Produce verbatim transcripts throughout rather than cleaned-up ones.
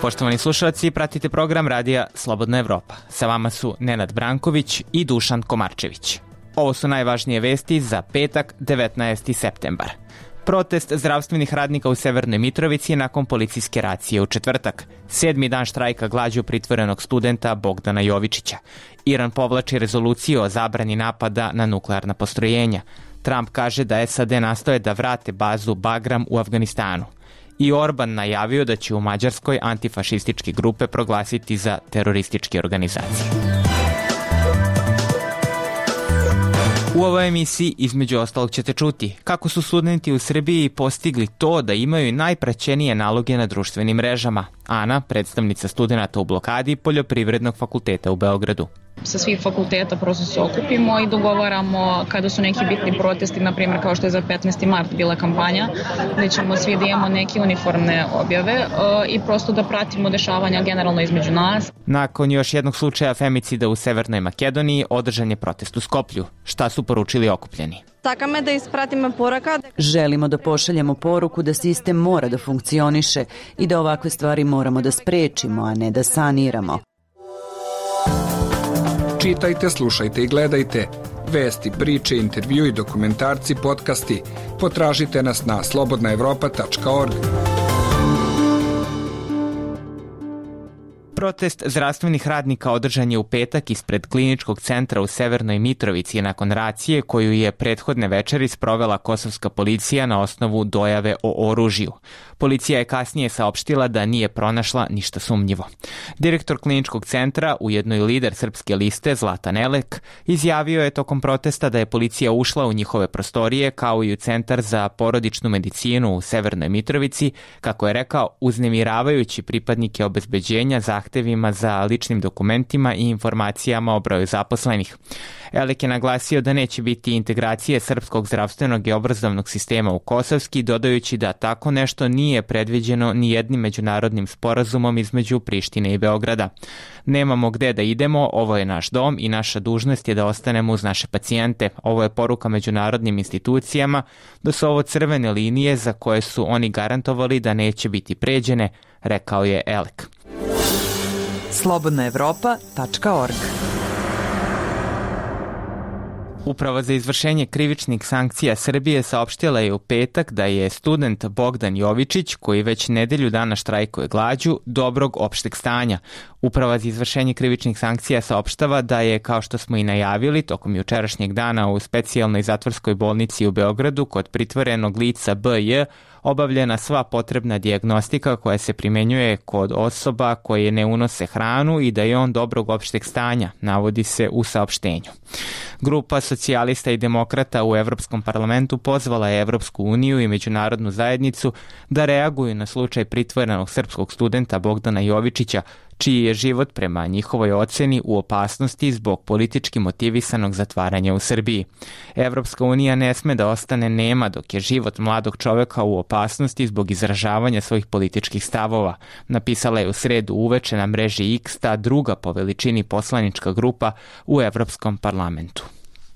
Poštovani slušalci, pratite program radija Slobodna Evropa. Sa vama su Nenad Branković i Dušan Komarčević. Ovo su najvažnije vesti za petak, devetnaesti septembar. Protest zdravstvenih radnika u Severnoj Mitrovici nakon policijske racije u četvrtak. Sedmi dan štrajka glađu pritvorenog studenta Bogdana Jovičića. Iran povlači rezoluciju o zabrani napada na nuklearna postrojenja. Trump kaže da S A D nastoje da vrate bazu Bagram u Afganistanu. I Orban najavio da će u Mađarskoj antifašističke grupe proglasiti za terorističke organizacije. U ovoj emisiji između ostalog ćete čuti kako su studenti u Srbiji postigli to da imaju najpraćenije naloge na društvenim mrežama. Ana, predstavnica studenata u blokadi Poljoprivrednog fakulteta u Beogradu. Sa svih fakulteta prosto se okupimo i dogovaramo kada su neki bitni protesti, na primjer kao što je za petnaesti mart bila kampanja, gde ćemo svi da imamo neke uniformne objave i prosto da pratimo dešavanja generalno između nas. Nakon još jednog slučaja femicida u Severnoj Makedoniji održan je protest u Skoplju. Šta su poručili okupljeni? Takame da ispratimo poruka. Želimo da pošaljemo poruku da sistem mora da funkcioniše i da ovakve stvari moramo da sprečimo, a ne da saniramo. Čitajte, slušajte i gledajte. Vesti, priče, intervju i dokumentarci, podcasti. Potražite nas na slobodna evropa tačka org. Protest zdravstvenih radnika održan je u petak ispred kliničkog centra u Severnoj Mitrovici nakon racije koju je prethodne večeri sprovela kosovska policija na osnovu dojave o oružju. Policija je kasnije saopštila da nije pronašla ništa sumnjivo. Direktor kliničkog centra, ujedno i lider Srpske liste Zlatan Elek, izjavio je tokom protesta da je policija ušla u njihove prostorije kao i u Centar za porodičnu medicinu u Severnoj Mitrovici, kako je rekao, uznemiravajući pripadnike obezbeđenja zahtevima za ličnim dokumentima i informacijama o broju zaposlenih. Elek je naglasio da neće biti integracije srpskog zdravstvenog i obrazovnog sistema u kosovski, dodajući da tako nešto nije predviđeno ni jednim međunarodnim sporazumom između Prištine i Beograda. Nemamo gde da idemo, ovo je naš dom i naša dužnost je da ostanemo uz naše pacijente. Ovo je poruka međunarodnim institucijama da su ovo crvene linije za koje su oni garantovali da neće biti pređene, rekao je Elek. slobodna evropa tačka org. Uprava za izvršenje krivičnih sankcija Srbije saopštila je u petak da je student Bogdan Jovičić, koji već nedelju dana štrajkuje glađu, dobrog opšteg stanja. Uprava za izvršenje krivičnih sankcija saopštava da je, kao što smo i najavili, tokom jučerašnjeg dana u specijalnoj zatvorskoj bolnici u Beogradu kod pritvorenog lica B J obavljena sva potrebna dijagnostika koja se primenjuje kod osoba koje ne unose hranu i da je on dobrog opšteg stanja, navodi se u saopštenju. Grupa socijalista i demokrata u Evropskom parlamentu pozvala je Evropsku uniju i međunarodnu zajednicu da reaguju na slučaj pritvorenog srpskog studenta Bogdana Jovičića, čiji je život prema njihovoj oceni u opasnosti zbog politički motivisanog zatvaranja u Srbiji. Evropska unija ne sme da ostane nema dok je život mladog čoveka u opasnosti zbog izražavanja svojih političkih stavova, napisala je u sredu uveče na mreži X ta druga po veličini poslanička grupa u Evropskom parlamentu.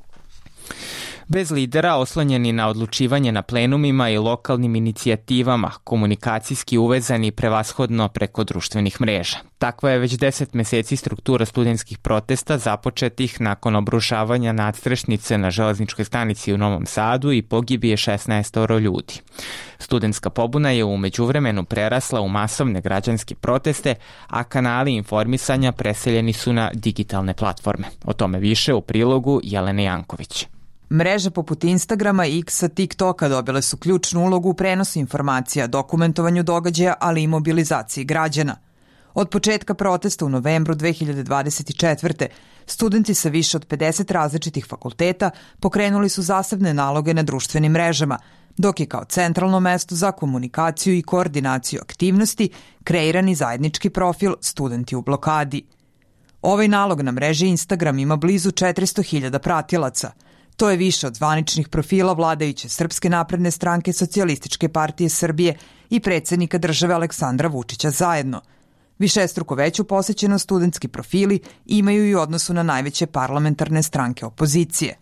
Bez lidera, oslonjeni na odlučivanje na plenumima i lokalnim inicijativama, komunikacijski uvezani prevashodno preko društvenih mreža. Takva je već deset meseci struktura studentskih protesta započetih nakon obrušavanja nadstrešnice na železničkoj stanici u Novom Sadu i pogibije šesnaestoro ljudi. Studentska pobuna je u međuvremenu prerasla u masovne građanske proteste, a kanali informisanja preseljeni su na digitalne platforme. O tome više u prilogu Jelene Janković. Mreže poput Instagrama, X-a, TikToka dobile su ključnu ulogu u prenosu informacija, dokumentovanju događaja, ali i mobilizaciji građana. Od početka protesta u novembru dve hiljade dvadeset četvrte. studenti sa više od pedeset različitih fakulteta pokrenuli su zasebne naloge na društvenim mrežama, dok je kao centralno mesto za komunikaciju i koordinaciju aktivnosti kreiran i zajednički profil Studenti u blokadi. Ovaj nalog na mreži Instagram ima blizu četiristo hiljada pratilaca. To je više od zvaničnih profila vladajuće Srpske napredne stranke, Socijalističke partije Srbije i predsjednika države Aleksandra Vučića zajedno. Višestruko veću posećenost studentski profili imaju i u odnosu na najveće parlamentarne stranke opozicije.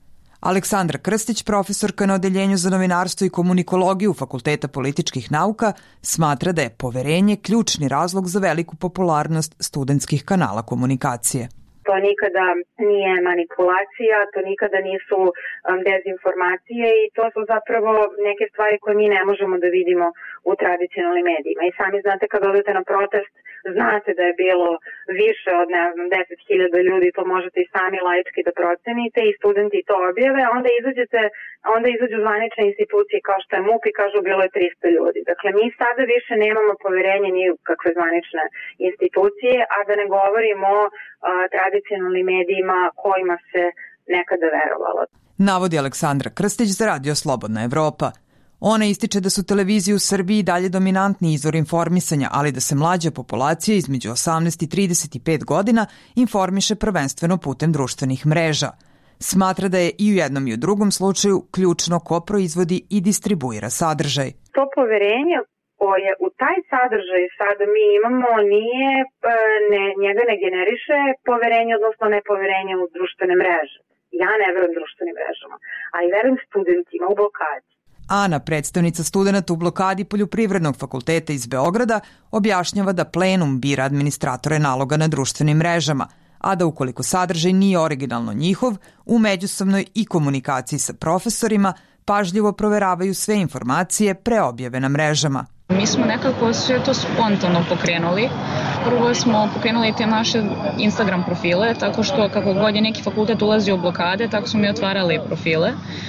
Aleksandra Krstić, profesorka na Odeljenju za novinarstvo i komunikologiju Fakulteta političkih nauka, smatra da je poverenje ključni razlog za veliku popularnost studentskih kanala komunikacije. To nikada nije manipulacija, to nikada nisu um, dezinformacije i to su zapravo neke stvari koje mi ne možemo da vidimo u tradicionalnim medijima. I sami znate kad odete na protest, znate da je bilo više od, ne znam, deset hiljada ljudi, to možete i sami laički da procenite i studenti to objave, a onda izađete, onda izađu zvanične institucije kao što je M U P i kažu bilo je trista ljudi. Dakle, mi sada više nemamo poverenje ni u kakve zvanične institucije, a da ne govorimo o a, tradicionalnim medijima kojima se nekada verovalo. Navodi Aleksandra Krstić za Radio Slobodna Evropa. Ona ističe da su televizije u Srbiji dalje dominantni izvor informisanja, ali da se mlađa populacija između osamnaest i trideset pet godina informiše prvenstveno putem društvenih mreža. Smatra da je i u jednom i u drugom slučaju ključno ko proizvodi i distribuira sadržaj. To poverenje koje u taj sadržaj sada mi imamo nije, ne, njega ne generiše poverenje, odnosno nepoverenje u društvene mreže. Ja ne verujem društvenim mrežama, ali verujem studentima u blokadi. Ana, predstavnica studenata u blokadi Poljoprivrednog fakulteta iz Beograda, objašnjava da plenum bira administratore naloga na društvenim mrežama, a da ukoliko sadržaj nije originalno njihov, u međusobnoj i komunikaciji sa profesorima pažljivo proveravaju sve informacije pre objave na mrežama. Mi smo nekako sve to spontano pokrenuli. Prvo smo pokrenuli te naše Instagram profile, tako što kako god je neki fakultet ulazio u blokade, tako smo mi otvarali profile.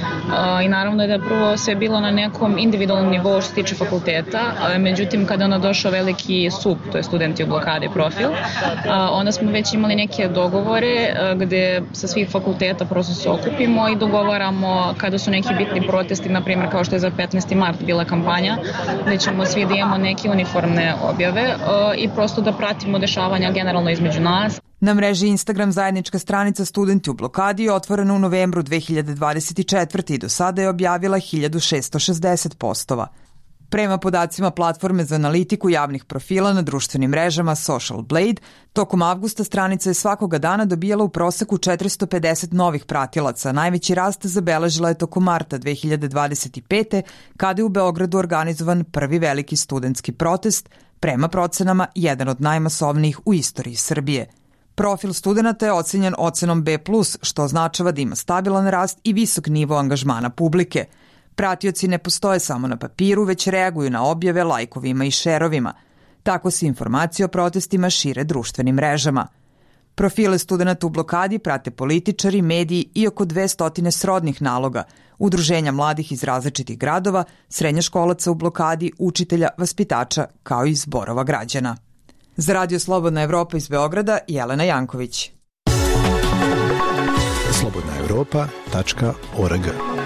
I naravno je da prvo sve bilo na nekom individualnom nivou što se tiče fakulteta, međutim kada ono došao veliki S U P, to je studenti u blokade profil, onda smo već imali neke dogovore gde sa svih fakulteta prosto se okupimo i dogovaramo kada su neki bitni protesti, na primjer kao što je za petnaesti mart bila kampanja, gde ćemo svi da imamo neke uniformne objave i prosto da pratimo dešavanja generalno između nas. Na mreži Instagram zajednička stranica Studenti u blokadi je otvorena u novembru dve hiljade dvadeset četvrte. i do sada je objavila hiljadu šessto šezdeset postova. Prema podacima platforme za analitiku javnih profila na društvenim mrežama Social Blade, tokom avgusta stranica je svakoga dana dobijala u proseku četiristo pedeset novih pratilaca. Najveći rast zabeležila je tokom marta dve hiljade dvadeset pete. kada je u Beogradu organizovan prvi veliki studentski protest, prema procenama jedan od najmasovnijih u istoriji Srbije. Profil studenata je ocenjen ocenom B plus, što označava da ima stabilan rast i visok nivo angažmana publike. Pratioci ne postoje samo na papiru, već reaguju na objave lajkovima i šerovima. Tako se informacije o protestima šire društvenim mrežama. Profile studenata u blokadi prate političari, mediji i oko dvesta srodnih naloga, udruženja mladih iz različitih gradova, srednjoškolaca u blokadi, učitelja, vaspitača, kao i zborova građana. Za Radio Slobodna Evropa iz Beograda, Jelena Janković. slobodna evropa tačka org.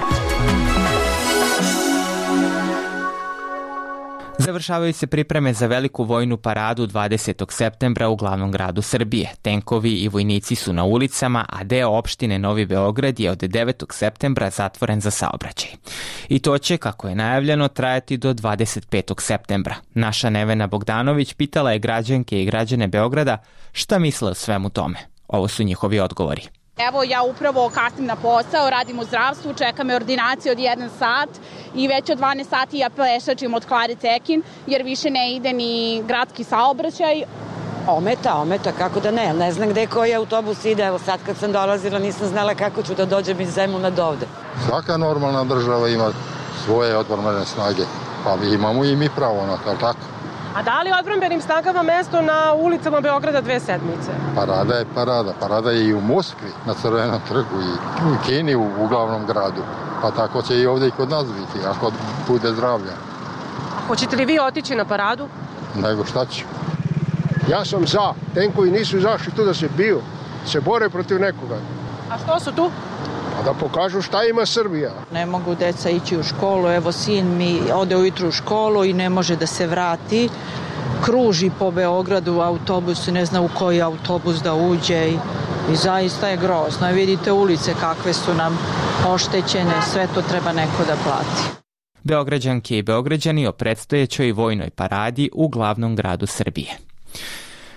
Završavaju se pripreme za veliku vojnu paradu dvadesetog septembra u glavnom gradu Srbije. Tenkovi i vojnici su na ulicama, a deo opštine Novi Beograd je od devetog septembra zatvoren za saobraćaj. I to će, kako je najavljeno, trajati do dvadeset petog septembra. Naša Nevena Bogdanović pitala je građanke i građane Beograda šta misle o svemu tome. Ovo su njihovi odgovori. Evo, ja upravo kasnim na posao, radim u zdravstvu, čeka me ordinacija od jedan sat i već od dvanaest sati ja pešačim od Klare Cekin jer više ne ide ni gradski saobraćaj. Ometa, ometa, kako da ne, ne znam gde koji autobus ide, evo sad kad sam dolazila nisam znala kako ću da dođem iz Zemuna do ovde. Svaka normalna država ima svoje odbrambene snage, pa imamo i mi pravo na to, tako? A da li odbrambenim snagama mesto na ulicama Beograda dve sedmice? Parada je parada. Parada je i u Moskvi, na Crvenom trgu, i u Kini, u, u glavnom gradu. Pa tako će i ovde i kod nas biti, ako bude zdravlja. A hoćete li vi otići na paradu? Nego šta ću? Ja sam za. Tenkovi nisu izašli tu da se biju. Se bore protiv nekoga. A što su tu? A da pokažu šta ima Srbija. Ne mogu deca ići u školu, evo sin mi ode ujutru u školu i ne može da se vrati. Kruži po Beogradu u autobusu, ne zna u koji autobus da uđe i, i zaista je grozno. Vidite ulice kakve su nam oštećene, sve to treba neko da plati. Beograđanke i Beograđani o predstojećoj vojnoj paradi u glavnom gradu Srbije.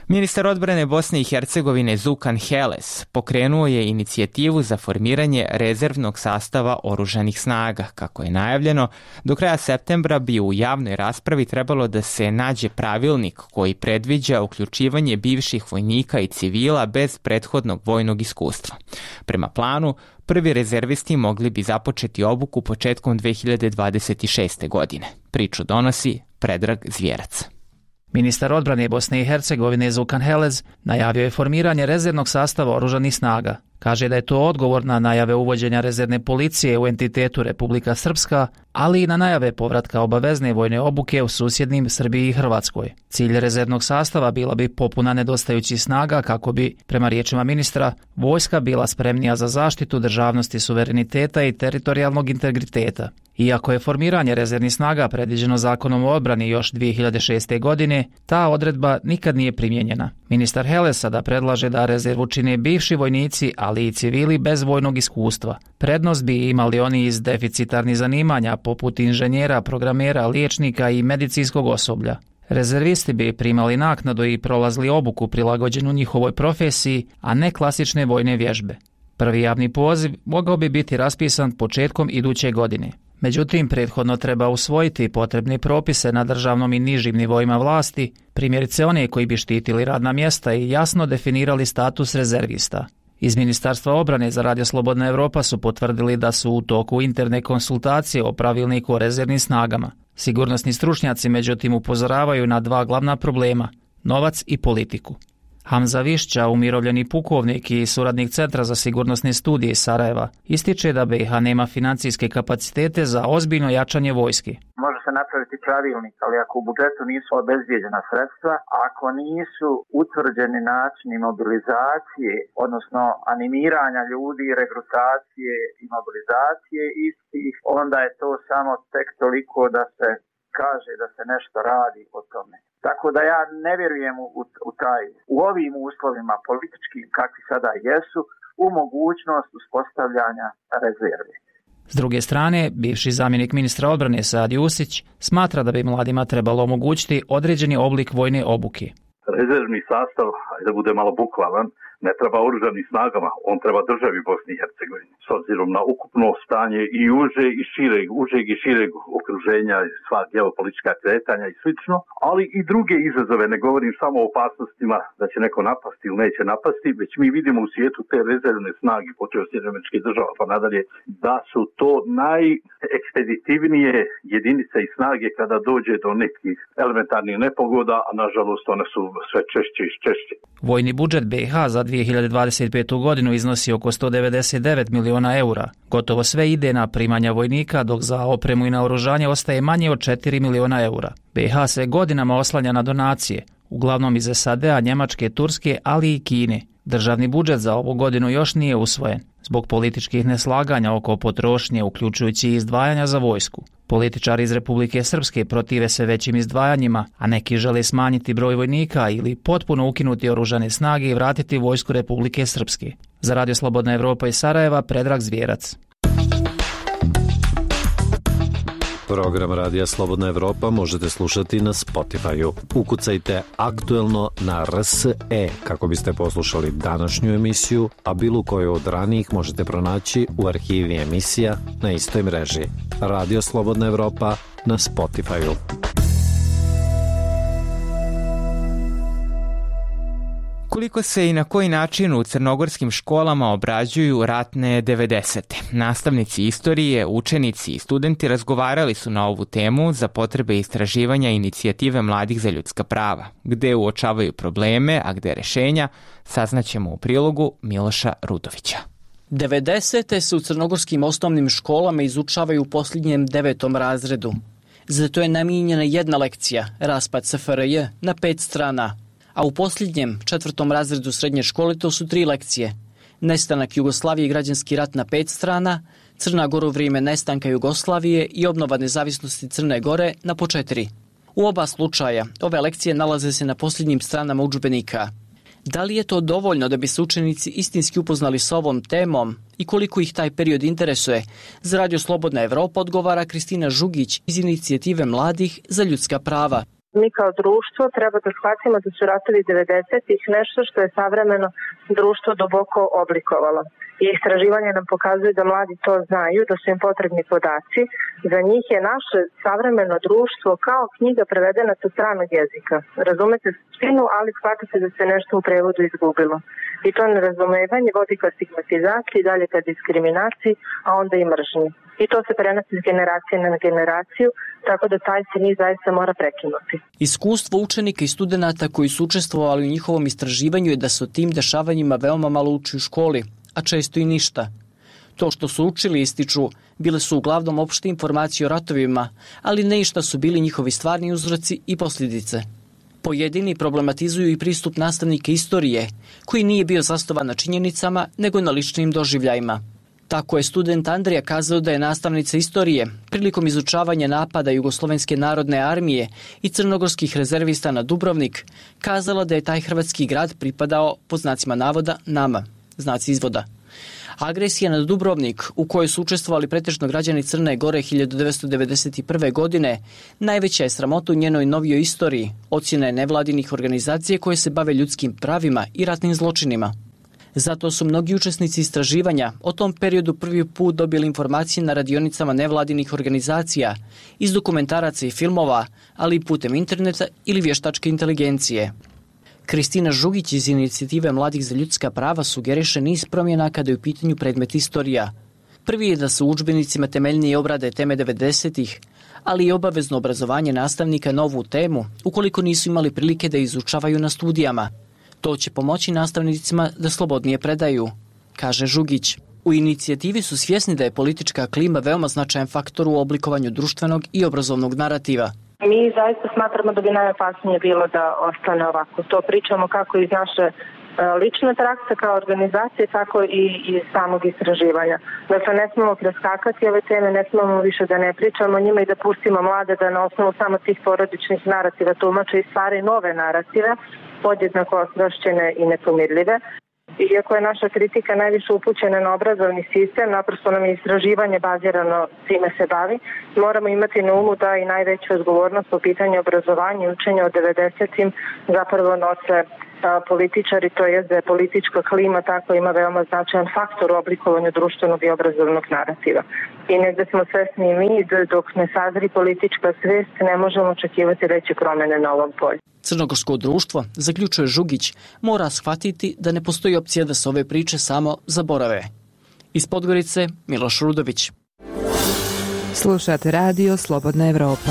Ministar odbrane Bosne i Hercegovine Zukan Heles pokrenuo je inicijativu za formiranje rezervnog sastava oružanih snaga. Kako je najavljeno, do kraja septembra bi u javnoj raspravi trebalo da se nađe pravilnik koji predviđa uključivanje bivših vojnika i civila bez prethodnog vojnog iskustva. Prema planu, prvi rezervisti mogli bi započeti obuku početkom dve hiljade dvadeset šeste. godine. Priču donosi Predrag Zvjerac. Ministar odbrane Bosne i Hercegovine Zukan Heles najavio je formiranje rezervnog sastava oružanih snaga. Kaže da je to odgovor na najave uvođenja rezervne policije u entitetu Republika Srpska, ali i na najave povratka obavezne vojne obuke u susjednim Srbiji i Hrvatskoj. Cilj rezervnog sastava bila bi popuna nedostajućih snaga kako bi, prema riječima ministra, vojska bila spremnija za zaštitu državnosti, suvereniteta i teritorijalnog integriteta. Iako je formiranje rezervnih snaga predviđeno zakonom o odbrani još dvije hiljade šeste. godine, ta odredba nikad nije primijenjena. Ministar Heles sada predlaže da rezervu čine bivši vojnici, ali i civili bez vojnog iskustva. Prednost bi imali oni iz deficitarnih zanimanja poput inženjera, programera, liječnika i medicinskog osoblja. Rezervisti bi primali naknadu i prolazili obuku prilagođenu njihovoj profesiji, a ne klasične vojne vježbe. Prvi javni poziv mogao bi biti raspisan početkom iduće godine. Međutim, prethodno treba usvojiti potrebne propise na državnom i nižim nivoima vlasti, primjerice one koji bi štitili radna mjesta i jasno definirali status rezervista. Iz Ministarstva obrane za Radio Slobodna Evropa su potvrdili da su u toku interne konsultacije o pravilniku o rezervnim snagama. Sigurnosni stručnjaci međutim upozoravaju na dva glavna problema – novac i politiku. Hamza Višća, umirovljeni pukovnik i suradnik Centra za sigurnosne studije iz Sarajeva, ističe da B i H nema financijske kapacitete za ozbiljno jačanje vojske. Može se napraviti pravilnik, ali ako u budžetu nisu obezbijeđena sredstva, ako nisu utvrđeni načini mobilizacije, odnosno animiranja ljudi, regrutacije i mobilizacije istih, onda je to samo tek toliko da se kaže da se nešto radi o tome. Tako da ja ne vjerujem u, u taj, u ovim uslovima političkim kakvi sada jesu, u mogućnost uspostavljanja rezerve. S druge strane, bivši zamjenik ministra odbrane Saad Jusić smatra da bi mladima trebalo omogućiti određeni oblik vojne obuke. Rezervni sastav, da bude malo bukvalan, ne treba oružanim snagama, on treba državi Bosni i Hercegovine. S obzirom na ukupno stanje i uže i šireg, užeg i šireg okruženja, sva geopolitička kretanja i slično, ali i druge izazove, ne govorim samo o opasnostima da će neko napasti ili neće napasti, već mi vidimo u svijetu te rezervne snage, počeo od Sjedinjenih Američkih Država pa nadalje, da su to najekspeditivnije jedinice i snage kada dođe do nekih elementarnih nepogoda, a nažalost one su sve češće i češće. Vojni budžet B i H za dvije hiljade dvadeset petu. godinu iznosi oko sto devedeset devet miliona eura. Gotovo sve ide na primanja vojnika, dok za opremu i naoružanje ostaje manje od četiri miliona eura. B i H se godinama oslanja na donacije, uglavnom iz S A D-a, Njemačke, Turske, ali i Kine. Državni budžet za ovu godinu još nije usvojen, zbog političkih neslaganja oko potrošnje, uključujući i izdvajanja za vojsku. Političari iz Republike Srpske protive se većim izdvajanjima, a neki žele smanjiti broj vojnika ili potpuno ukinuti oružane snage i vratiti vojsku Republike Srpske. Za Radio Slobodna Evropa iz Sarajeva, Predrag Zvjerac. Program Radija Slobodna Evropa možete slušati na Spotify-u. Ukucajte aktuelno na R S E kako biste poslušali današnju emisiju, a bilo koju od ranijih možete pronaći u arhivi emisija na istoj mreži. Radio Slobodna Evropa na Spotify-u. Koliko se i na koji način u crnogorskim školama obrađuju ratne devedesete. Nastavnici istorije, učenici i studenti razgovarali su na ovu temu za potrebe istraživanja inicijative Mladih za ljudska prava. Gde uočavaju probleme, a gde rešenja, saznaćemo u prilogu Miloša Rudovića. devedesete se u crnogorskim osnovnim školama izučavaju u posljednjem devetom razredu. Zato je namijenjena jedna lekcija, raspad S F R J, na pet strana. A u posljednjem, četvrtom razredu srednje škole to su tri lekcije. Nestanak Jugoslavije i građanski rat na pet strana, Crna Gora u vrijeme nestanka Jugoslavije i obnova nezavisnosti Crne Gore na po četiri. U oba slučaja, ove lekcije nalaze se na posljednjim stranama udžbenika. Da li je to dovoljno da bi se učenici istinski upoznali s ovom temom i koliko ih taj period interesuje? Za Radio Slobodna Evropa odgovara Kristina Žugić iz inicijative Mladih za ljudska prava. Mi kao društvo treba da shvatimo da su ratovi devedesetih nešto što je savremeno društvo duboko oblikovalo. I istraživanje nam pokazuje da mladi to znaju, da su im potrebni podaci. Za njih je naše savremeno društvo kao knjiga prevedena sa stranog jezika. Razumete suštinu, ali shvatate da se nešto u prevodu izgubilo. I to nerazumevanje vodi ka stigmatizaciji, dalje ka diskriminaciji, a onda i mržnji. I to se prenosi iz generacije na generaciju, tako da taj se niz zaista mora prekinuti. Iskustvo učenika i studenata koji su učestvovali u njihovom istraživanju je da se o tim dešavanjima veoma malo uči u školi, a često i ništa. To što su učili, ističu, bile su uglavnom opšte informacije o ratovima, ali ne i šta su bili njihovi stvarni uzroci i posljedice. Pojedini problematizuju i pristup nastavnika istorije, koji nije bio zasnovan na činjenicama, nego na ličnim doživljajima. Tako je student Andrija kazao da je nastavnica istorije prilikom izučavanja napada Jugoslovenske narodne armije i crnogorskih rezervista na Dubrovnik kazala da je taj hrvatski grad pripadao, pod znacima navoda, nama, znaci izvoda. Agresija na Dubrovnik, u kojoj su učestvovali pretežno građani Crne Gore hiljadu devetsto devedeset prve. godine, najveća je sramota u njenoj novijoj istoriji, ocjena je nevladinih organizacija koje se bave ljudskim pravima i ratnim zločinima. Zato su mnogi učesnici istraživanja o tom periodu prvi put dobili informacije na radionicama nevladinih organizacija, iz dokumentaraca i filmova, ali i putem interneta ili vještačke inteligencije. Kristina Žugić iz Inicijative mladih za ljudska prava sugeriše niz promjena kada je u pitanju predmet istorija. Prvi je da se u udžbenicima temeljnije obrade teme devedesetih, ali i obavezno obrazovanje nastavnika na ovu temu, ukoliko nisu imali prilike da izučavaju na studijama. To će pomoći nastavnicima da slobodnije predaju, kaže Žugić. U inicijativi su svjesni da je politička klima veoma značajan faktor u oblikovanju društvenog i obrazovnog narativa. Mi zaista smatramo da bi najopasnije bilo da ostane ovako. To pričamo kako iz naše lične prakse kao organizacije, tako i iz samog istraživanja. Dakle, ne smemo preskakati ove teme, ne smemo više da ne pričamo o njima i da pustimo mlade da na osnovu samo tih porodičnih narativa tumače i stvari nove narative, podjednako osvrašćene i nepomirljive. Iako je naša kritika najviše upućena na obrazovni sistem, naprosto nam je istraživanje bazirano, time se bavi, moramo imati na umu da i najveću odgovornost po pitanju obrazovanja i učenja od devedesetim zapravo nose političari, to je da je politička klima tako ima veoma značajan faktor u oblikovanju društvenog i obrazovnog narativa. I negde smo svesni i mi, dok ne sazri politička svest, ne možemo očekivati veće promene na ovom polju. Crnogorsko društvo, zaključuje Žugić, mora shvatiti da ne postoji opcija da se ove priče samo zaborave. Iz Podgorice, Miloš Rudović. Slušate radio Slobodna Evropa.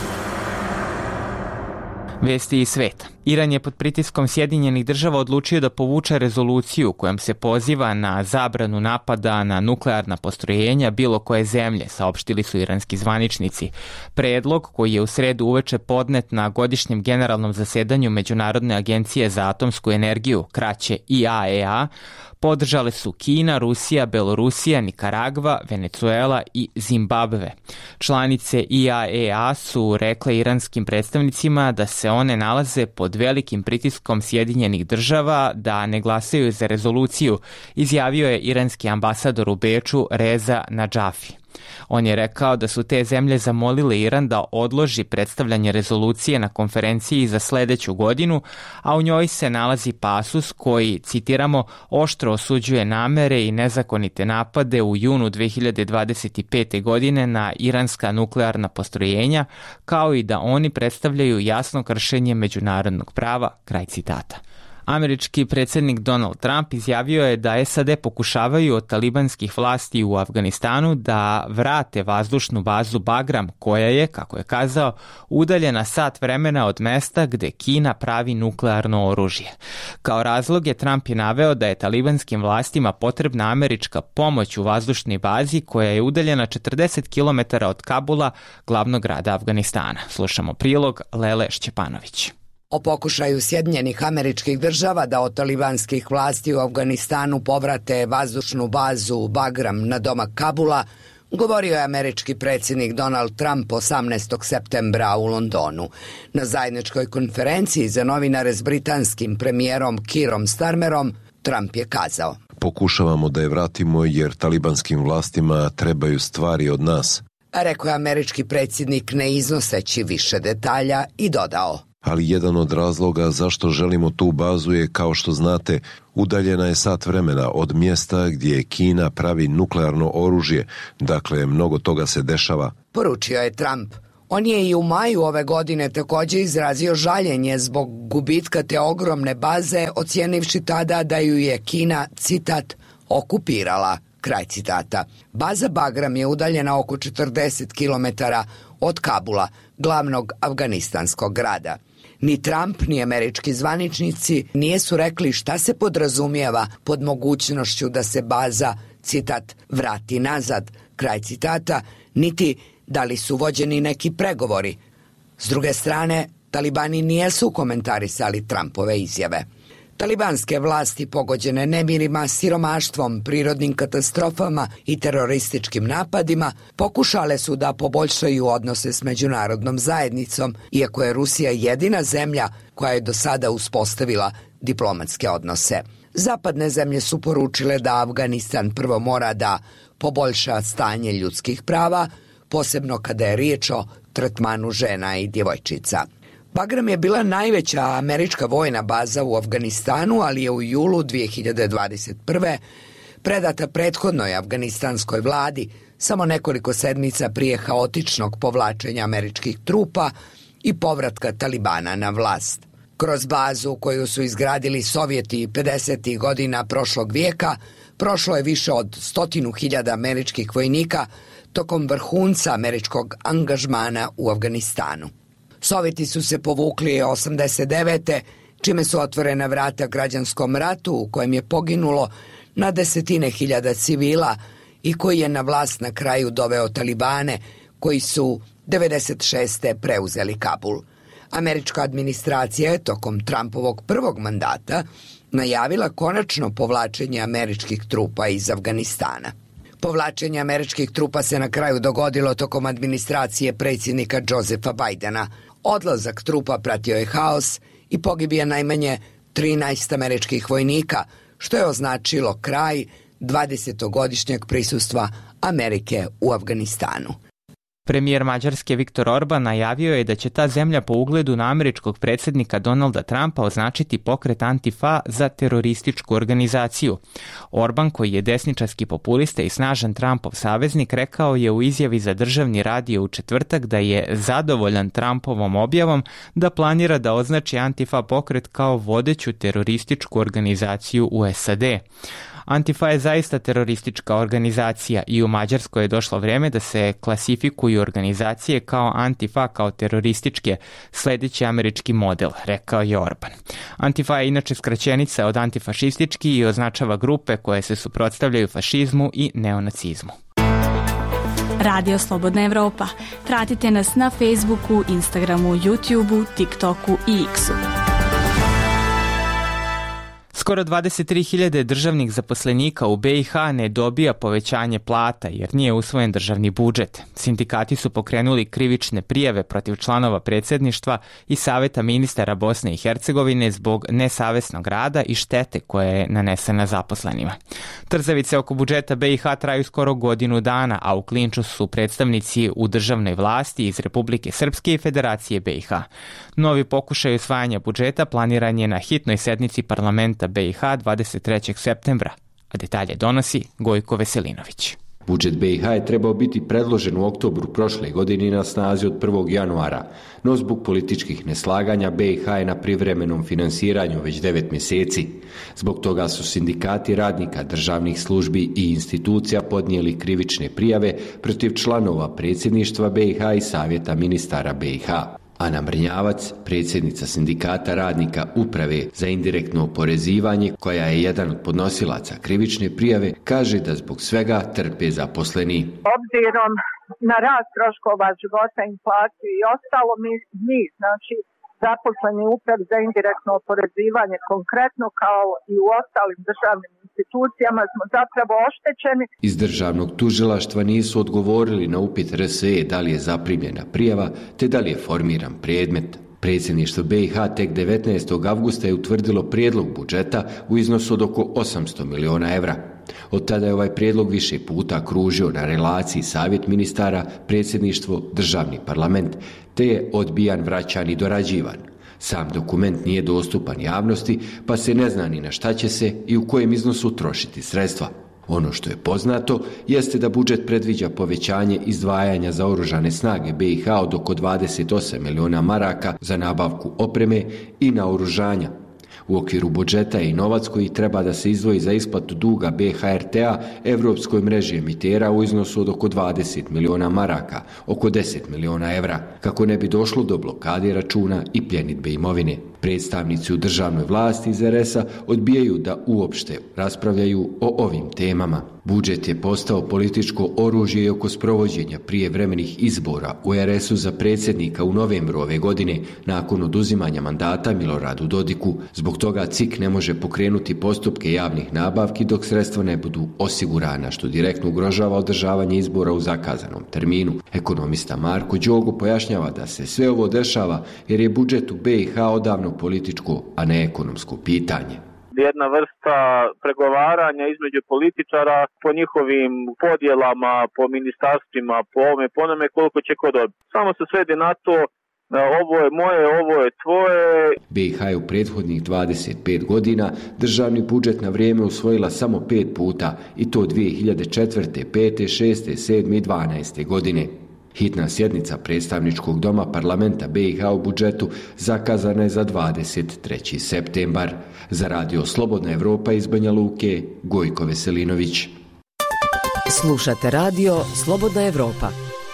Vesti iz sveta. Iran je pod pritiskom Sjedinjenih država odlučio da povuče rezoluciju kojom se poziva na zabranu napada na nuklearna postrojenja bilo koje zemlje, saopštili su iranski zvaničnici. Predlog, koji je u sredu uveče podnet na godišnjem generalnom zasedanju Međunarodne agencije za atomsku energiju, kraće I A E A, podržale su Kina, Rusija, Belorusija, Nikaragva, Venecuela i Zimbabve. Članice I A E A su rekle iranskim predstavnicima da se one nalaze pod velikim pritiskom Sjedinjenih država da ne glasaju za rezoluciju, izjavio je iranski ambasador u Beču Reza Nadžafi. On je rekao da su te zemlje zamolile Iran da odloži predstavljanje rezolucije na konferenciji za sledeću godinu, a u njoj se nalazi pasus koji, citiramo, oštro osuđuje namere i nezakonite napade u junu dve hiljade dvadeset pete. godine na iranska nuklearna postrojenja, kao i da oni predstavljaju jasno kršenje međunarodnog prava, kraj citata. Američki predsjednik Donald Trump izjavio je da S A D pokušavaju od talibanskih vlasti u Afganistanu da vrate vazdušnu bazu Bagram, koja je, kako je kazao, udaljena sat vremena od mesta gde Kina pravi nuklearno oružje. Kao razlog je Trump je naveo da je talibanskim vlastima potrebna američka pomoć u vazdušnoj bazi koja je udaljena četrdeset kilometara od Kabula, glavnog grada Afganistana. Slušamo prilog Lele Šćepanović. O pokušaju Sjedinjenih Američkih Država da od talibanskih vlasti u Afganistanu povrate vazdušnu bazu Bagram na domak Kabula govorio je američki predsjednik Donald Trump osamnaestog septembra u Londonu. Na zajedničkoj konferenciji za novinare s britanskim premijerom Keerom Starmerom Trump je kazao: Pokušavamo da je vratimo jer talibanskim vlastima trebaju stvari od nas. rekao je američki predsjednik ne iznoseći više detalja i dodao. Ali jedan od razloga zašto želimo tu bazu je, kao što znate, udaljena je sat vremena od mjesta gdje Kina pravi nuklearno oružje, dakle mnogo toga se dešava. Poručio je Trump. On je i u maju ove godine također izrazio žaljenje zbog gubitka te ogromne baze, ocijenivši tada da ju je Kina, citat, okupirala, kraj citata. Baza Bagram je udaljena oko četrdeset kilometara od Kabula, glavnog afganistanskog grada. Ni Trump, ni američki zvaničnici nisu rekli šta se podrazumijeva pod mogućnošću da se baza, citat, vrati nazad, kraj citata, niti da li su vođeni neki pregovori. S druge strane, talibani nijesu komentarisali Trumpove izjave. Talibanske vlasti pogođene nemirima, siromaštvom, prirodnim katastrofama i terorističkim napadima pokušale su da poboljšaju odnose s međunarodnom zajednicom, iako je Rusija jedina zemlja koja je do sada uspostavila diplomatske odnose. Zapadne zemlje su poručile da Afganistan prvo mora da poboljša stanje ljudskih prava, posebno kada je riječ o tretmanu žena i djevojčica. Bagram je bila najveća američka vojna baza u Afganistanu, ali je u julu dvije hiljade dvadeset prve predata prethodnoj afganistanskoj vladi samo nekoliko sedmica prije haotičnog povlačenja američkih trupa i povratka Talibana na vlast. Kroz bazu koju su izgradili Sovjeti pedesetih godina prošlog vijeka prošlo je više od stotinu hiljada američkih vojnika tokom vrhunca američkog angažmana u Afganistanu. Sovjeti su se povukli osamdeset devete čime su otvorena vrata građanskom ratu u kojem je poginulo na desetine hiljada civila i koji je na vlast na kraju doveo Talibane koji su devedeset šeste preuzeli Kabul. Američka administracija je tokom Trumpovog prvog mandata najavila konačno povlačenje američkih trupa iz Afganistana. Povlačenje američkih trupa se na kraju dogodilo tokom administracije predsjednika Josepha Bidena. Odlazak trupa pratio je haos i pogibije najmanje trinaest američkih vojnika, što je označilo kraj dvadesetogodišnjeg prisustva Amerike u Afganistanu. Premijer Mađarske Viktor Orban najavio je da će ta zemlja po ugledu na američkog predsjednika Donalda Trumpa označiti pokret Antifa za terorističku organizaciju. Orban, koji je desničarski populista i snažan Trumpov saveznik, rekao je u izjavi za državni radio u četvrtak da je zadovoljan Trumpovom objavom da planira da označi Antifa pokret kao vodeću terorističku organizaciju u S A D. Antifa je zaista teroristička organizacija i u Mađarskoj je došlo vrijeme da se klasifikuju organizacije kao Antifa, kao terorističke, sljedeći američki model, rekao je Orban. Antifa je inače skraćenica od antifašistički i označava grupe koje se suprotstavljaju fašizmu i neonacizmu. Radio Slobodna Evropa. Pratite nas na Facebooku, Instagramu, YouTubeu, TikToku i X-u. Skoro dvadeset tri hiljade državnih zaposlenika u B i H ne dobija povećanje plata jer nije usvojen državni budžet. Sindikati su pokrenuli krivične prijave protiv članova predsjedništva i Saveta ministara Bosne i Hercegovine zbog nesavesnog rada i štete koja je nanesena zaposlenima. Trzavice oko budžeta B i H traju skoro godinu dana, a u klinču su predstavnici u državnoj vlasti iz Republike Srpske i Federacije B i H. Novi pokušaj usvajanja budžeta planiran je na hitnoj sednici parlamenta B i H dvadeset trećeg septembra, a detalje donosi Gojko Veselinović. Budžet B i H je trebao biti predložen u oktobru prošle godine na snazi od prvog januara, no zbog političkih neslaganja B i H je na privremenom finansiranju već devet mjeseci. Zbog toga su sindikati radnika državnih službi i institucija podnijeli krivične prijave protiv članova predsjedništva B i H i Savjeta ministara B i H. Ana Mrnjavac, predsjednica sindikata radnika Uprave za indirektno oporezivanje, koja je jedan od podnosilaca krivične prijave, kaže da zbog svega trpe zaposleni. Obzirom na rast troškova života, inflaciju i ostalo, mi, mi znači zaposleni u Upravi za indirektno oporezivanje, konkretno kao i u ostalim državnim institucijama, smo zapravo oštećeni. Iz državnog tužilaštva nisu odgovorili na upit R S E da li je zaprimljena prijava te da li je formiran predmet. Predsjedništvo B i H tek devetnaestog avgusta je utvrdilo prijedlog budžeta u iznosu od oko osamsto miliona evra. Od tada je ovaj prijedlog više puta kružio na relaciji Savjet ministara, predsjedništvo, državni parlament, te je odbijan, vraćan i dorađivan. Sam dokument nije dostupan javnosti, pa se ne zna ni na šta će se i u kojem iznosu trošiti sredstva. Ono što je poznato jeste da budžet predviđa povećanje izdvajanja za oružane snage B i H od oko dvadeset osam miliona maraka za nabavku opreme i naoružanja. U okviru budžeta je i novac koji treba da se izdvoji za isplatu duga B H R T-a Evropskoj mreži emitera u iznosu od oko dvadeset miliona maraka, oko deset miliona evra, kako ne bi došlo do blokade računa i pljenidbe imovine. Predstavnici u državnoj vlasti iz R S-a odbijaju da uopšte raspravljaju o ovim temama. Budžet je postao političko oružje i oko sprovođenja prijevremenih izbora u R S-u za predsjednika u novembru ove godine nakon oduzimanja mandata Miloradu Dodiku. Zbog toga C I K ne može pokrenuti postupke javnih nabavki dok sredstva ne budu osigurana, što direktno ugrožava održavanje izbora u zakazanom terminu. Ekonomista Marko Đogo pojašnjava da se sve ovo dešava jer je budžet u B i H odavno političko, a ne ekonomsko pitanje. Jedna vrsta pregovaranja između političara po njihovim podjelama, po ministarstvima, po ovome, po onome koliko će ko dobiti. Samo se svedi na to, ovo je moje, ovo je tvoje. B i H je u prethodnih dvadeset pet godina državni budžet na vrijeme usvojila samo pet puta, i to dvije hiljade četvrte, pete, šeste, sedme i dvanaeste godine. Hitna sjednica predstavničkog doma parlamenta B i H u budžetu zakazana je za dvadeset treći septembar. Za radio Slobodna Evropa iz Banja Luke, Gojko Veselinović. Slušate radio Slobodna Evropa.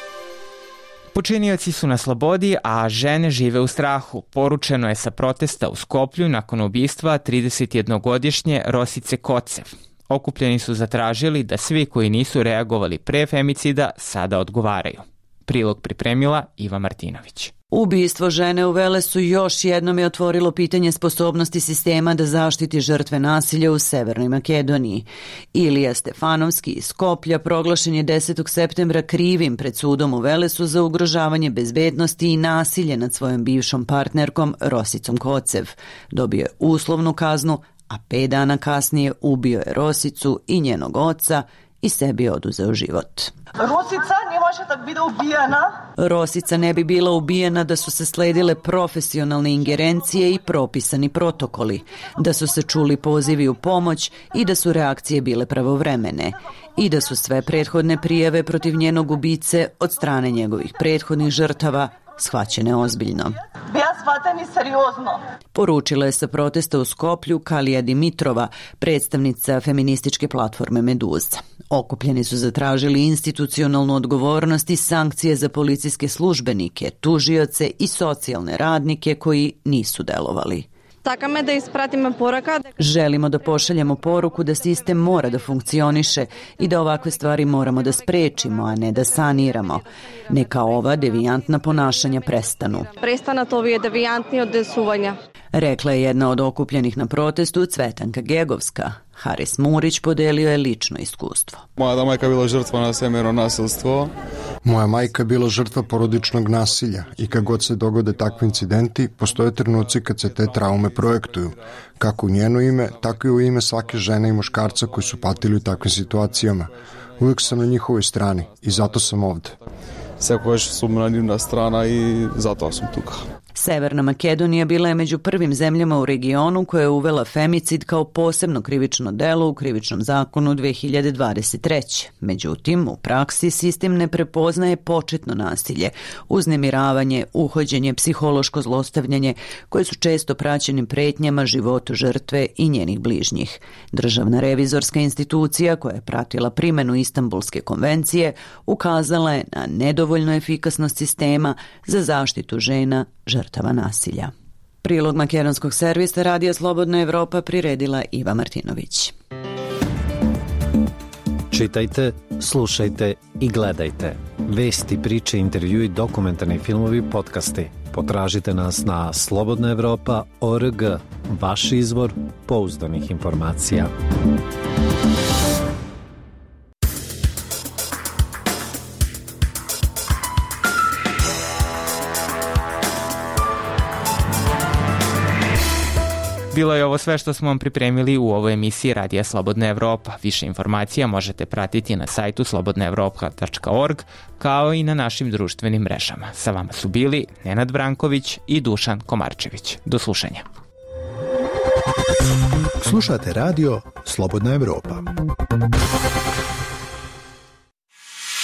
Počinioci su na slobodi, a žene žive u strahu. Poručeno je sa protesta u Skoplju nakon ubistva tridesetjednogodišnje Rosice Kocev. Okupljeni su zatražili da svi koji nisu reagovali pre femicida sada odgovaraju. Prilog pripremila Iva Martinović. Ubistvo žene u Velesu još jednom je otvorilo pitanje sposobnosti sistema da zaštiti žrtve nasilja u Severnoj Makedoniji. Ilija Stefanovski iz Skoplja proglašen je desetog septembra krivim pred sudom u Velesu za ugrožavanje bezbednosti i nasilje nad svojom bivšom partnerkom Rosicom Kocev. Dobio je uslovnu kaznu, a pet dana kasnije ubio je Rosicu i njenog oca i sebi oduzeo život. Rosica ne može da bude ubijena. Rosica ne bi bila ubijena da su se sledile profesionalne ingerencije i propisani protokoli, da su se čuli pozivi u pomoć i da su reakcije bile pravovremene i da su sve prethodne prijave protiv njenog ubice od strane njegovih prethodnih žrtava shvaćene ozbiljno. Bija shvateni seriozno. Poručila je sa protesta u Skoplju Kalija Dimitrova, predstavnica feminističke platforme Meduza. Okupljeni su zatražili institucionalnu odgovornost i sankcije za policijske službenike, tužioce i socijalne radnike koji nisu delovali. Takame da ispratimo poruka. Želimo da pošaljemo poruku da sistem mora da funkcioniše i da ovakve stvari moramo da sprečimo, a ne da saniramo. Neka ova devijantna ponašanja prestanu. Prestanat ovi devijantni odesuvanja. Rekla je jedna od okupljenih na protestu Cvetanka Gegovska. Haris Murić podelio je lično iskustvo. Moja majka je bila žrtva na semero nasilstvo. Moja majka je bila žrtva porodičnog nasilja i kad god se dogode takvi incidenti, postoje trenuci kad se te traume projektuju, kako u njeno ime, tako i u ime svake žene i muškarca koji su patili u takvim situacijama. Uvijek sam na njihovoj strani i zato sam ovde. Sekoješ su mladina strana i zato sam tuka. Severna Makedonija bila je među prvim zemljama u regionu koja je uvela femicid kao posebno krivično delo u krivičnom zakonu dve hiljade dvadeset treće. Međutim, u praksi sistem ne prepoznaje početno nasilje, uznemiravanje, uhođenje, psihološko zlostavljanje, koje su često praćene pretnjama životu žrtve i njenih bližnjih. Državna revizorska institucija koja je pratila primenu Istanbulske konvencije ukazala je na nedovoljnu efikasnost sistema za zaštitu žena žrtava nasilja. Prilog makedonskog servisa Radija Slobodna Evropa priredila Iva Martinović. Čitajte, slušajte i gledajte. Vesti, priče, intervjui, dokumentarni filmovi, podcasti. Potražite nas na slobodna evropa tačka org, vaš izvor pouzdanih informacija. Bilo je ovo sve što smo vam pripremili u ovoj emisiji Radija Slobodna Evropa. Više informacija možete pratiti na sajtu slobodna evropa tačka org kao i na našim društvenim mrežama. Sa vama su bili Nenad Branković i Dušan Komarčević. Do slušanja. Slušate radio Slobodna Evropa.